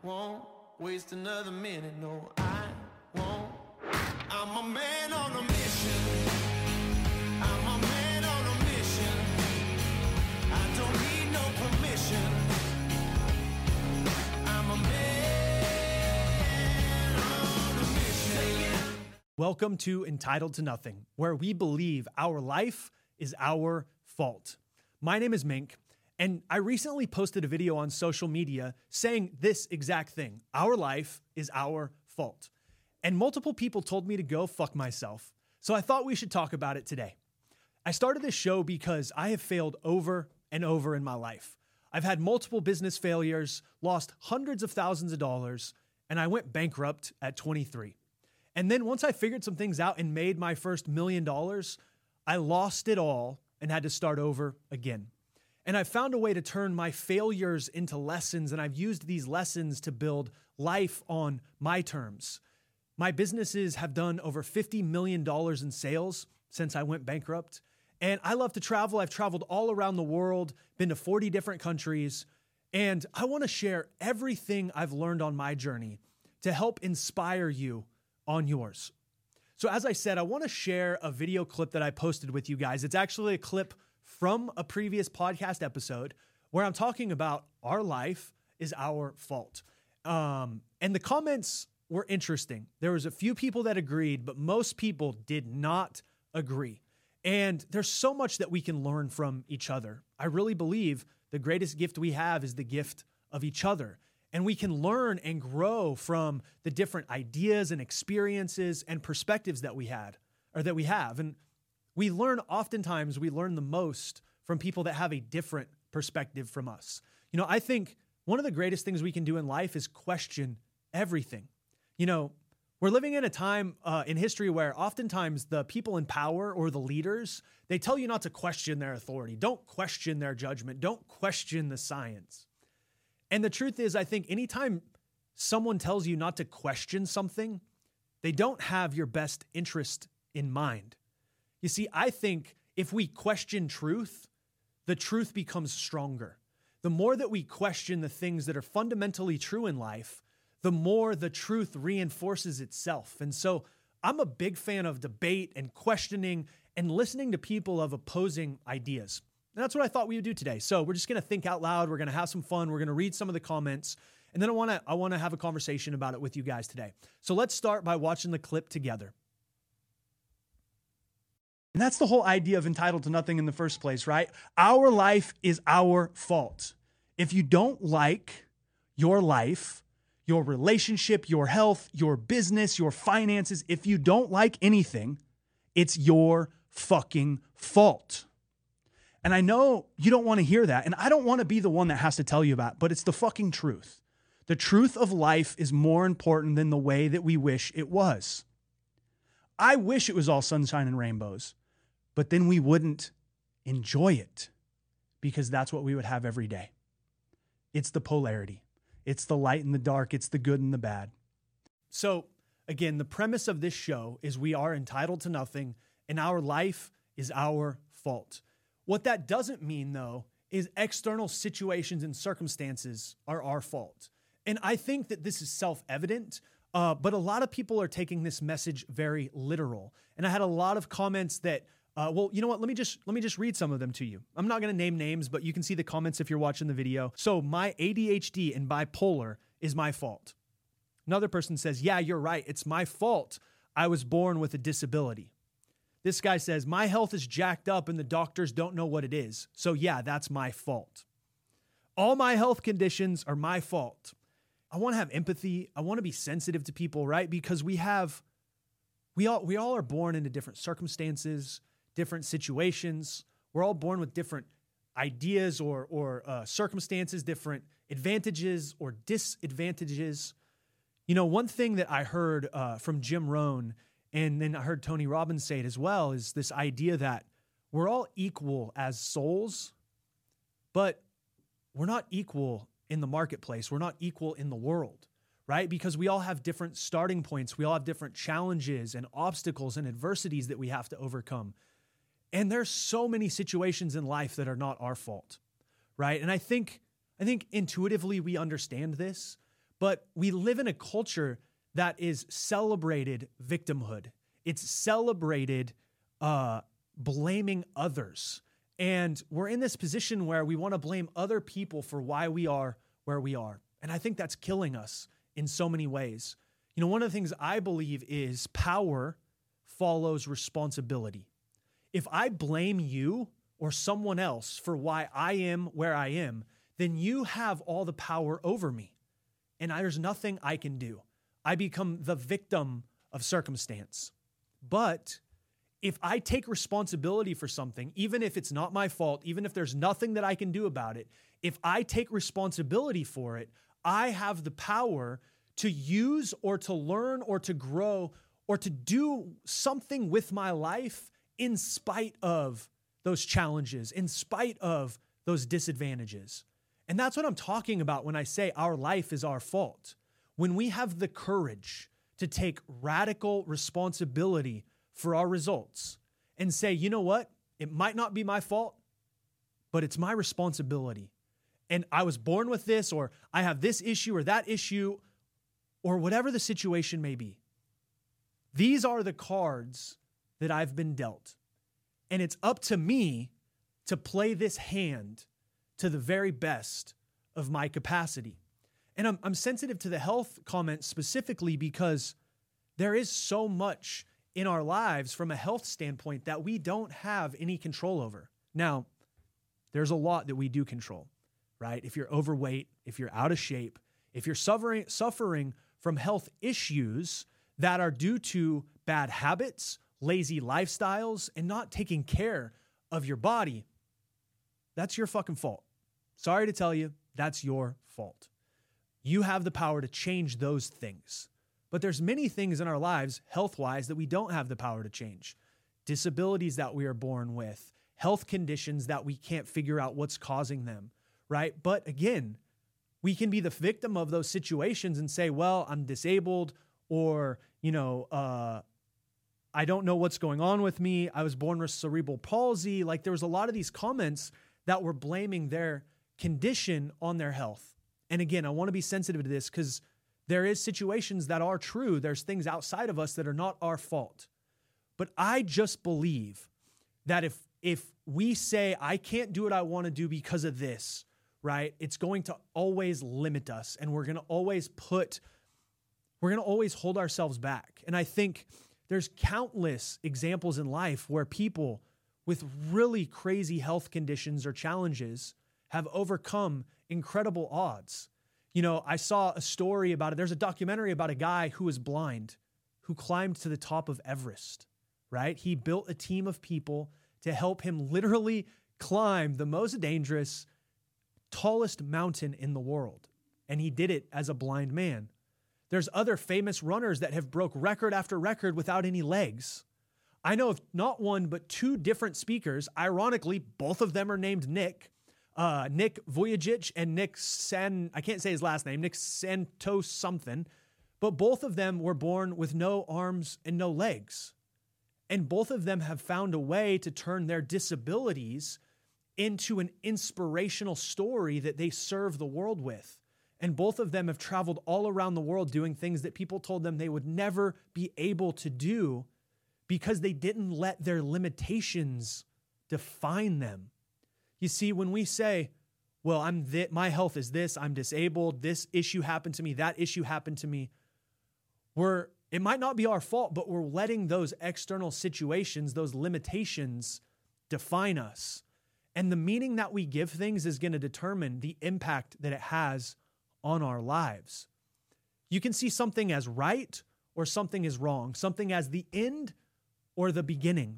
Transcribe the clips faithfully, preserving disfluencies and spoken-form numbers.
won't waste another minute, no, I won't. I'm a man on a mission. I'm a man on a mission. I don't need no permission. I'm a man on a mission. Welcome to Entitled to Nothing, where we believe our life is our fault. My name is Mink, and I recently posted a video on social media saying this exact thing. Our life is our fault. And multiple people told me to go fuck myself. So I thought we should talk about it today. I started this show because I have failed over and over in my life. I've had multiple business failures, lost hundreds of thousands of dollars, and I went bankrupt at twenty-three. And then once I figured some things out and made my first million dollars, I lost it all and had to start over again. And I found a way to turn my failures into lessons, and I've used these lessons to build life on my terms. My businesses have done over fifty million dollars in sales since I went bankrupt. And I love to travel. I've traveled all around the world, been to forty different countries. And I want to share everything I've learned on my journey to help inspire you on yours. So as I said, I want to share a video clip that I posted with you guys. It's actually a clip from a previous podcast episode where I'm talking about our life is our fault. Um, and the comments were interesting. There was a few people that agreed, but most people did not agree. And there's so much that we can learn from each other. I really believe the greatest gift we have is the gift of each other. And we can learn and grow from the different ideas and experiences and perspectives that we had or that we have. And we learn, oftentimes we learn the most from people that have a different perspective from us. You know, I think one of the greatest things we can do in life is question everything. You know, we're living in a time uh, in history where oftentimes the people in power or the leaders, they tell you not to question their authority. Don't question their judgment. Don't question the science. And the truth is, I think anytime someone tells you not to question something, they don't have your best interest in mind. You see, I think if we question truth, the truth becomes stronger. The more that we question the things that are fundamentally true in life, the more the truth reinforces itself. And so I'm a big fan of debate and questioning and listening to people of opposing ideas. And that's what I thought we would do today. So we're just going to think out loud. We're going to have some fun. We're going to read some of the comments. And then I want to I want to have a conversation about it with you guys today. So let's start by watching the clip together. And that's the whole idea of entitled to nothing in the first place, right? Our life is our fault. If you don't like your life, your relationship, your health, your business, your finances, if you don't like anything, it's your fucking fault. And I know you don't want to hear that, and I don't want to be the one that has to tell you about it, but it's the fucking truth. The truth of life is more important than the way that we wish it was. I wish it was all sunshine and rainbows, but then we wouldn't enjoy it because that's what we would have every day. It's the polarity. It's the light and the dark. It's the good and the bad. So again, the premise of this show is we are entitled to nothing and our life is our fault. What that doesn't mean, though, is external situations and circumstances are our fault. And I think that this is self-evident, uh, but a lot of people are taking this message very literal. And I had a lot of comments that, uh, well, you know what? Let me just let me just read some of them to you. I'm not going to name names, but you can see the comments if you're watching the video. So my A D H D and bipolar is my fault. Another person says, yeah, you're right. It's my fault. I was born with a disability. This guy says, my health is jacked up and the doctors don't know what it is. So yeah, that's my fault. All my health conditions are my fault. I want to have empathy. I want to be sensitive to people, right? Because we have, we all, we all are born into different circumstances, different situations. We're all born with different ideas or, or uh, circumstances, different advantages or disadvantages. You know, one thing that I heard uh, from Jim Rohn, and then I heard Tony Robbins say it as well, is this idea that we're all equal as souls, but we're not equal in the marketplace. We're not equal in the world, right? Because we all have different starting points. We all have different challenges and obstacles and adversities that we have to overcome. And there's so many situations in life that are not our fault, right? And I think, I think intuitively we understand this, But we live in a culture that is celebrated victimhood. It's celebrated uh, blaming others. And we're in this position where we want to blame other people for why we are where we are. And I think that's killing us in so many ways. You know, one of the things I believe is power follows responsibility. If I blame you or someone else for why I am where I am, then you have all the power over me. And there's nothing I can do. I become the victim of circumstance. But if I take responsibility for something, even if it's not my fault, even if there's nothing that I can do about it, if I take responsibility for it, I have the power to use or to learn or to grow or to do something with my life in spite of those challenges, in spite of those disadvantages. And that's what I'm talking about when I say our life is our fault. When we have the courage to take radical responsibility for our results and say, you know what? It might not be my fault, but it's my responsibility. And I was born with this, or I have this issue or that issue, or whatever the situation may be. These are the cards that I've been dealt. And it's up to me to play this hand to the very best of my capacity. And I'm, I'm sensitive to the health comment specifically because there is so much in our lives from a health standpoint that we don't have any control over. Now, there's a lot that we do control, right? If you're overweight, if you're out of shape, if you're suffering, suffering from health issues that are due to bad habits, lazy lifestyles, and not taking care of your body, that's your fucking fault. Sorry to tell you, that's your fault. You have the power to change those things. But there's many things in our lives, health-wise, that we don't have the power to change. Disabilities that we are born with, health conditions that we can't figure out what's causing them, right? But again, we can be the victim of those situations and say, well, I'm disabled, or, you know, uh, I don't know what's going on with me. I was born with cerebral palsy. Like, there was a lot of these comments that were blaming their condition on their health. And again, I want to be sensitive to this because there is situations that are true. There's things outside of us that are not our fault. But I just believe that if if we say, I can't do what I want to do because of this, right, it's going to always limit us. And we're going to always put, we're going to always hold ourselves back. And I think there's countless examples in life where people with really crazy health conditions or challenges have overcome incredible odds. You know, I saw a story about it. There's a documentary about a guy who was blind, who climbed to the top of Everest, right? He built a team of people to help him literally climb the most dangerous, tallest mountain in the world. And he did it as a blind man. There's other famous runners that have broke record after record without any legs. I know of not one, but two different speakers. Ironically, both of them are named Nick. Uh, Nick Vujicic and Nick San, I can't say his last name, Nick Santos something, but both of them were born with no arms and no legs. And both of them have found a way to turn their disabilities into an inspirational story that they serve the world with. And both of them have traveled all around the world doing things that people told them they would never be able to do because they didn't let their limitations define them. You see, when we say, well, I'm th- my health is this, I'm disabled, this issue happened to me, that issue happened to me, we're, it might not be our fault, but we're letting those external situations, those limitations define us. And the meaning that we give things is going to determine the impact that it has on our lives. You can see something as right or something as wrong, something as the end or the beginning.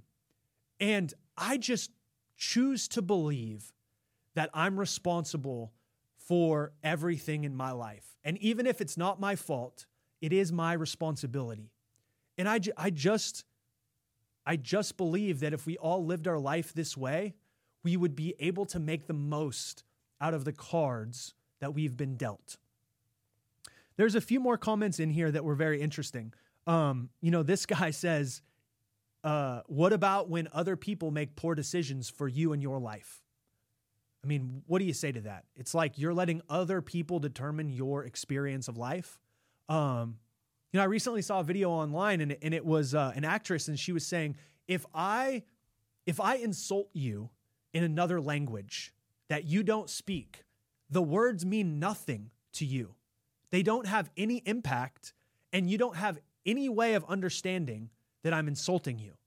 And I just choose to believe that I'm responsible for everything in my life. And even if it's not my fault, it is my responsibility. And I, I just, I just believe that if we all lived our life this way, we would be able to make the most out of the cards that we've been dealt. There's a few more comments in here that were very interesting. Um, you know, this guy says, uh, what about when other people make poor decisions for you in your life? I mean, what do you say to that? It's like you're letting other people determine your experience of life. Um, you know, I recently saw a video online, and, and it was uh, an actress, and she was saying, if I, if I insult you in another language that you don't speak, the words mean nothing to you. They don't have any impact, and you don't have any way of understanding that I'm insulting you.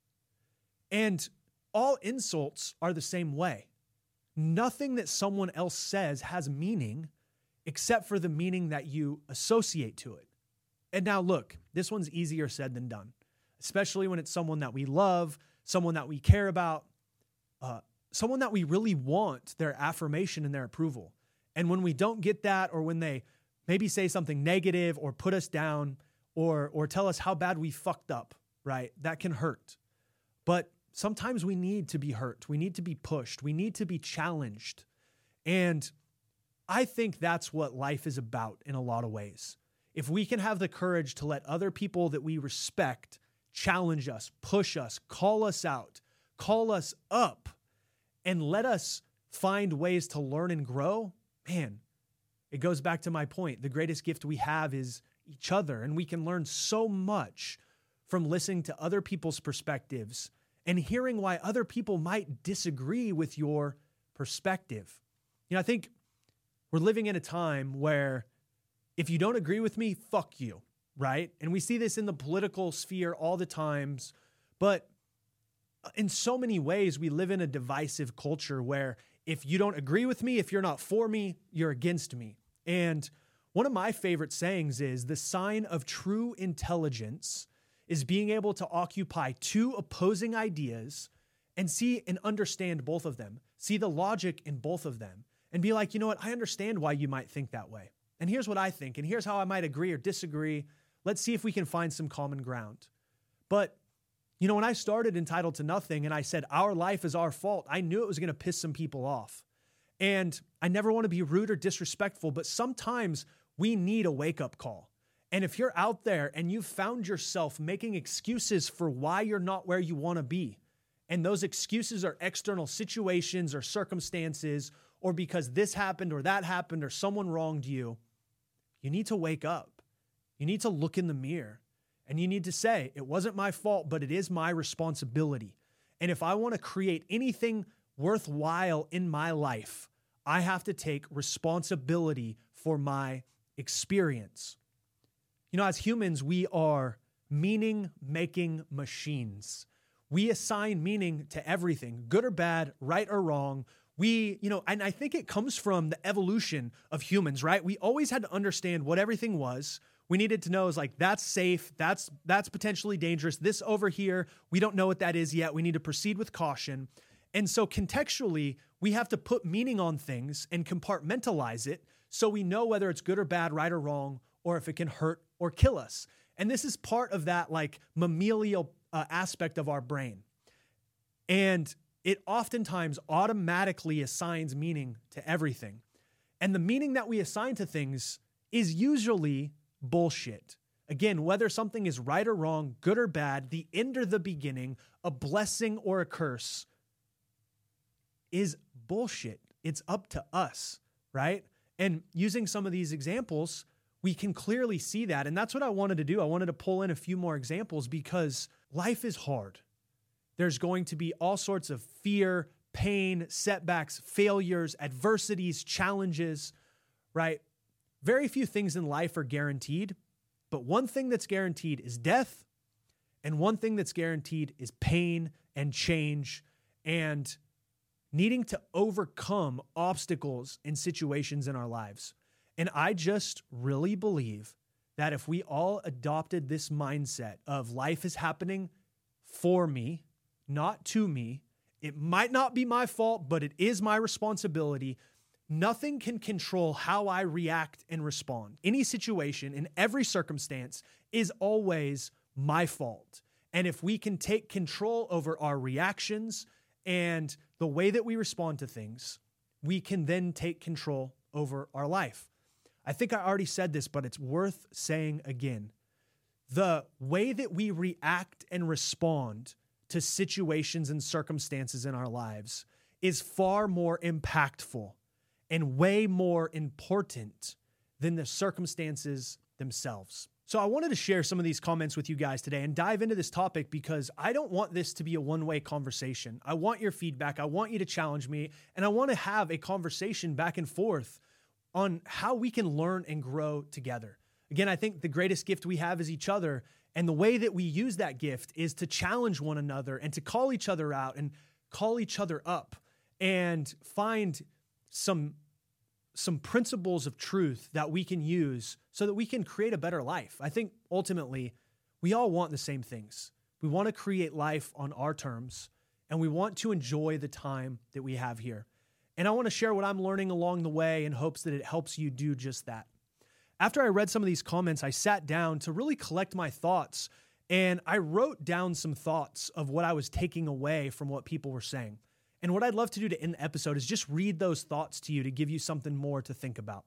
And all insults are the same way. Nothing that someone else says has meaning except for the meaning that you associate to it. And now look, this one's easier said than done, especially when it's someone that we love, someone that we care about, uh, someone that we really want their affirmation and their approval. And when we don't get that, or when they maybe say something negative or put us down or or tell us how bad we fucked up, right? That can hurt. But sometimes we need to be hurt. We need to be pushed. We need to be challenged. And I think that's what life is about in a lot of ways. If we can have the courage to let other people that we respect challenge us, push us, call us out, call us up, and let us find ways to learn and grow, man, it goes back to my point. The greatest gift we have is each other, and we can learn so much from listening to other people's perspectives and hearing why other people might disagree with your perspective. You know, I think we're living in a time where if you don't agree with me, fuck you, right? And we see this in the political sphere all the times, but in so many ways, we live in a divisive culture where if you don't agree with me, if you're not for me, you're against me. And one of my favorite sayings is the sign of true intelligence is being able to occupy two opposing ideas and see and understand both of them, see the logic in both of them, and be like, you know what, I understand why you might think that way. And here's what I think, and here's how I might agree or disagree. Let's see if we can find some common ground. But, you know, when I started Entitled to Nothing and I said our life is our fault, I knew it was going to piss some people off. And I never want to be rude or disrespectful, but sometimes we need a wake-up call. And if you're out there and you've found yourself making excuses for why you're not where you want to be, and those excuses are external situations or circumstances, or because this happened or that happened or someone wronged you, you need to wake up. You need to look in the mirror and you need to say, it wasn't my fault, but it is my responsibility. And if I want to create anything worthwhile in my life, I have to take responsibility for my experience. You know, as humans, we are meaning-making machines. We assign meaning to everything, good or bad, right or wrong. We, you know, and I think it comes from the evolution of humans, right? We always had to understand what everything was. We needed to know is like, that's safe. That's, that's potentially dangerous. This over here, we don't know what that is yet. We need to proceed with caution. And so contextually, we have to put meaning on things and compartmentalize it so we know whether it's good or bad, right or wrong, or if it can hurt or kill us. And this is part of that like mammalian uh, aspect of our brain. And it oftentimes automatically assigns meaning to everything. And the meaning that we assign to things is usually bullshit. Again, whether something is right or wrong, good or bad, the end or the beginning, a blessing or a curse is bullshit. It's up to us, right? And using some of these examples, we can clearly see that. And that's what I wanted to do. I wanted to pull in a few more examples because life is hard. There's going to be all sorts of fear, pain, setbacks, failures, adversities, challenges, right? Very few things in life are guaranteed, but one thing that's guaranteed is death, and one thing that's guaranteed is pain and change and needing to overcome obstacles and situations in our lives. And I just really believe that if we all adopted this mindset of life is happening for me, not to me, it might not be my fault, but it is my responsibility. Nothing can control how I react and respond. Any situation in every circumstance is always my fault. And if we can take control over our reactions and the way that we respond to things, we can then take control over our life. I think I already said this, but it's worth saying again. The way that we react and respond to situations and circumstances in our lives is far more impactful and way more important than the circumstances themselves. So I wanted to share some of these comments with you guys today and dive into this topic because I don't want this to be a one-way conversation. I want your feedback. I want you to challenge me, and I want to have a conversation back and forth on how we can learn and grow together. Again, I think the greatest gift we have is each other, and the way that we use that gift is to challenge one another and to call each other out and call each other up and find some some principles of truth that we can use so that we can create a better life. I think ultimately we all want the same things. We want to create life on our terms, and we want to enjoy the time that we have here. And I want to share what I'm learning along the way in hopes that it helps you do just that. After I read some of these comments, I sat down to really collect my thoughts, and I wrote down some thoughts of what I was taking away from what people were saying. And what I'd love to do to end the episode is just read those thoughts to you to give you something more to think about.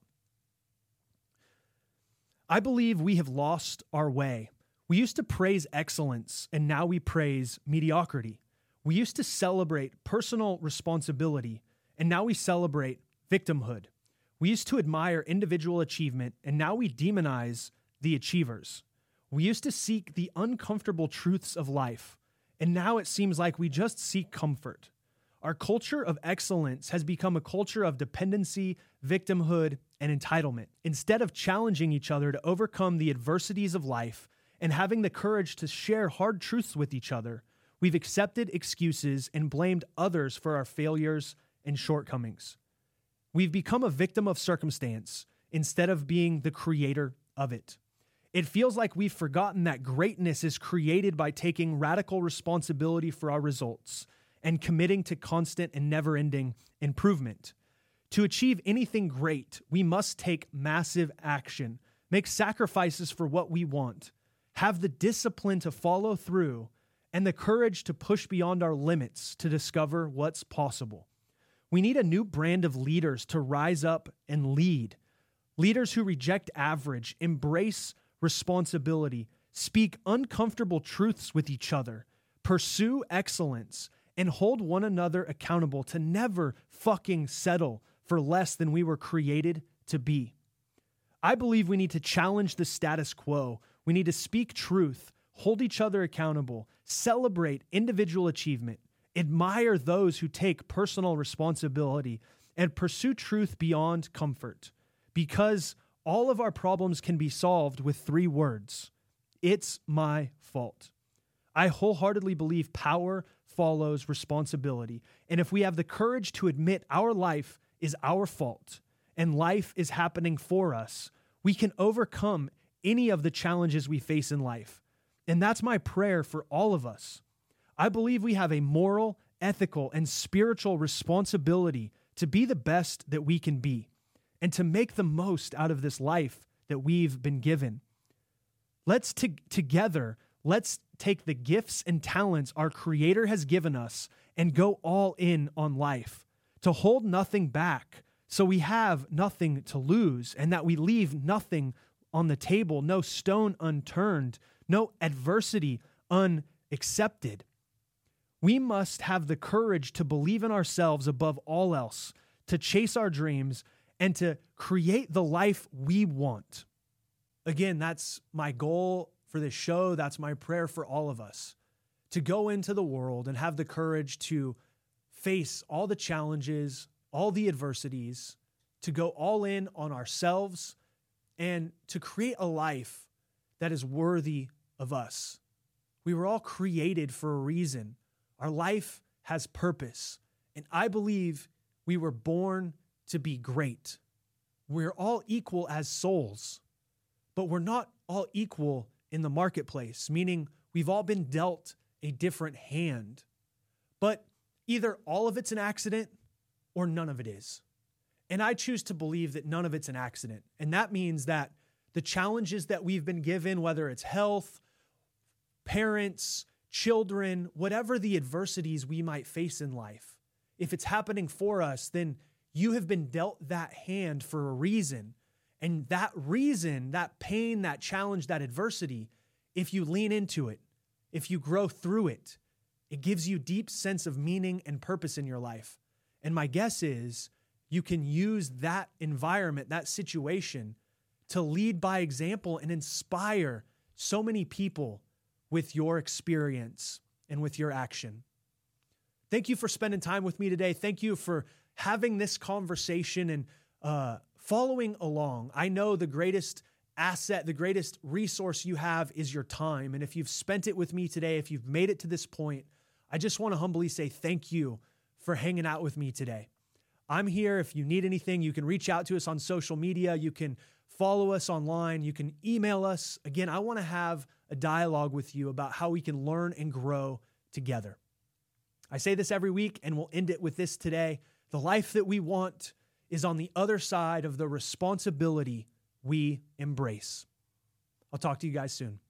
I believe we have lost our way. We used to praise excellence, and now we praise mediocrity. We used to celebrate personal responsibility, and now we celebrate victimhood. We used to admire individual achievement, and now we demonize the achievers. We used to seek the uncomfortable truths of life, and now it seems like we just seek comfort. Our culture of excellence has become a culture of dependency, victimhood, and entitlement. Instead of challenging each other to overcome the adversities of life and having the courage to share hard truths with each other, we've accepted excuses and blamed others for our failures and shortcomings. We've become a victim of circumstance instead of being the creator of it. It feels like we've forgotten that greatness is created by taking radical responsibility for our results and committing to constant and never-ending improvement. To achieve anything great, we must take massive action, make sacrifices for what we want, have the discipline to follow through, and the courage to push beyond our limits to discover what's possible. We need a new brand of leaders to rise up and lead. Leaders who reject average, embrace responsibility, speak uncomfortable truths with each other, pursue excellence, and hold one another accountable to never fucking settle for less than we were created to be. I believe we need to challenge the status quo. We need to speak truth, hold each other accountable, celebrate individual achievement, admire those who take personal responsibility, and pursue truth beyond comfort. Because all of our problems can be solved with three words. It's my fault. I wholeheartedly believe power follows responsibility. And if we have the courage to admit our life is our fault and life is happening for us, we can overcome any of the challenges we face in life. And that's my prayer for all of us. I believe we have a moral, ethical, and spiritual responsibility to be the best that we can be and to make the most out of this life that we've been given. Let's t- together, let's take the gifts and talents our Creator has given us and go all in on life, to hold nothing back so we have nothing to lose and that we leave nothing on the table, no stone unturned, no adversity unaccepted. We must have the courage to believe in ourselves above all else, to chase our dreams, and to create the life we want. Again, that's my goal for this show. That's my prayer for all of us, to go into the world and have the courage to face all the challenges, all the adversities, to go all in on ourselves, and to create a life that is worthy of us. We were all created for a reason. Our life has purpose, and I believe we were born to be great. We're all equal as souls, but we're not all equal in the marketplace, meaning we've all been dealt a different hand. But either all of it's an accident or none of it is. And I choose to believe that none of it's an accident. And that means that the challenges that we've been given, whether it's health, parents, children, whatever the adversities we might face in life, if it's happening for us, then you have been dealt that hand for a reason. And that reason, that pain, that challenge, that adversity, if you lean into it, if you grow through it, it gives you deep sense of meaning and purpose in your life. And my guess is you can use that environment, that situation, to lead by example and inspire so many people with your experience and with your action. Thank you for spending time with me today. Thank you for having this conversation and uh, following along. I know the greatest asset, the greatest resource you have is your time. And if you've spent it with me today, if you've made it to this point, I just want to humbly say thank you for hanging out with me today. I'm here. If you need anything, you can reach out to us on social media. You can follow us online. You can email us. Again, I want to have a dialogue with you about how we can learn and grow together. I say this every week, and we'll end it with this today. The life that we want is on the other side of the responsibility we embrace. I'll talk to you guys soon.